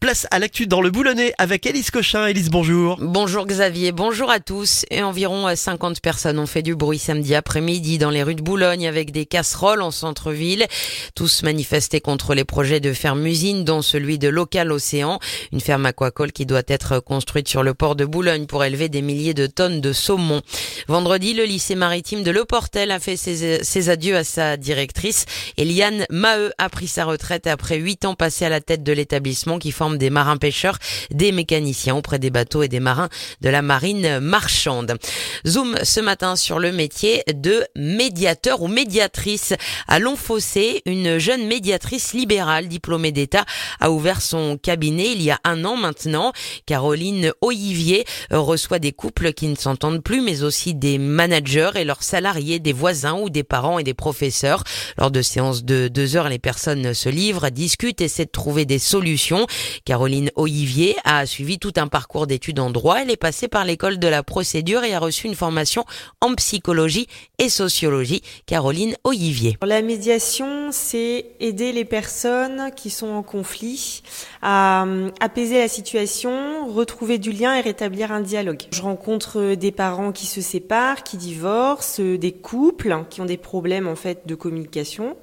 Place à l'actu dans le Boulonnais avec Élise Cochin. Élise, bonjour. Bonjour Xavier, bonjour à tous. Et environ 50 personnes ont fait du bruit samedi après-midi dans les rues de Boulogne avec des casseroles en centre-ville. Tous manifestaient contre les projets de ferme-usine, dont celui de Local Océan, une ferme aquacole qui doit être construite sur le port de Boulogne pour élever des milliers de tonnes de saumon. Vendredi, le lycée maritime de Le Portel a fait ses adieux à sa directrice. Eliane Maheu a pris sa retraite après 8 ans passés à la tête de l'établissement qui forme des marins-pêcheurs, des mécaniciens auprès des bateaux et des marins de la marine marchande. Zoom ce matin sur le métier de médiateur ou médiatrice. À Longfossé, une jeune médiatrice libérale diplômée d'État a ouvert son cabinet il y a 1 an maintenant. Caroline Olivier reçoit des couples qui ne s'entendent plus, mais aussi des managers et leurs salariés, des voisins ou des parents et des professeurs. Lors de séances de 2 heures, les personnes se livrent, discutent, essaient de trouver des solutions. Caroline Olivier a suivi tout un parcours d'études en droit. Elle est passée par l'école de la procédure et a reçu une formation en psychologie et sociologie. Caroline Olivier. La médiation, c'est aider les personnes qui sont en conflit à apaiser la situation, retrouver du lien et rétablir un dialogue. Je rencontre des parents qui se séparent, qui divorcent, des couples qui ont des problèmes en fait de communication,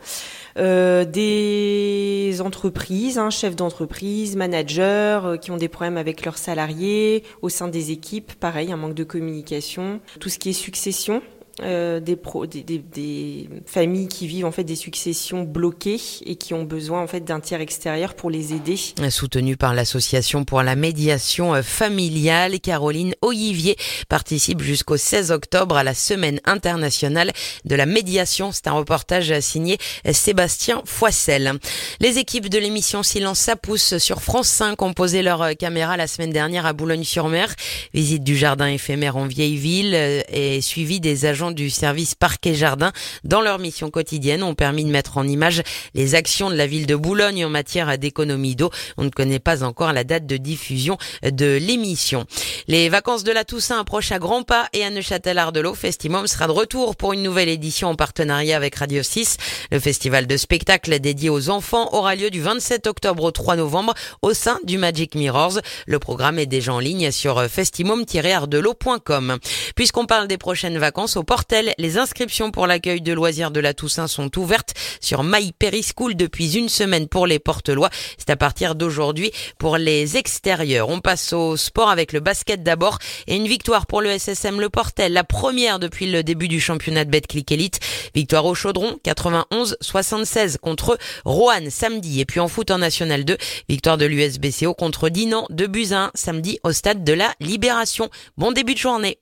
des entreprises, chefs d'entreprise, managers qui ont des problèmes avec leurs salariés, au sein des équipes, pareil, un manque de communication, tout ce qui est succession. Des familles qui vivent en fait des successions bloquées et qui ont besoin en fait d'un tiers extérieur pour les aider. Soutenue par l'association pour la médiation familiale, Caroline Olivier participe jusqu'au 16 octobre à la semaine internationale de la médiation. C'est un reportage signé Sébastien Foissel. Les équipes de l'émission Silence ça pousse sur France 5 ont posé leur caméra la semaine dernière à Boulogne-sur-Mer. Visite du jardin éphémère en vieille ville et suivi des agents du service Parc et Jardin dans leur mission quotidienne ont permis de mettre en image les actions de la ville de Boulogne en matière d'économie d'eau. On ne connaît pas encore la date de diffusion de l'émission. Les vacances de la Toussaint approchent à grands pas et à Neuchâtel-Ardelot, Festimum sera de retour pour une nouvelle édition en partenariat avec Radio 6. Le festival de spectacle dédié aux enfants aura lieu du 27 octobre au 3 novembre au sein du Magic Mirrors. Le programme est déjà en ligne sur festimum-ardelot.com. Puisqu'on parle des prochaines vacances au Portel, les inscriptions pour l'accueil de loisirs de la Toussaint sont ouvertes sur My Perischool depuis 1 semaine pour les Portelois. C'est à partir d'aujourd'hui pour les extérieurs. On passe au sport avec le basket d'abord et une victoire pour le SSM Le Portel, la première depuis le début du championnat de Betclic Elite. Victoire au Chaudron, 91-76 contre Roanne samedi. Et puis en foot en National 2, victoire de l'USBCO contre Dinan, 2-1 samedi au stade de la Libération. Bon début de journée.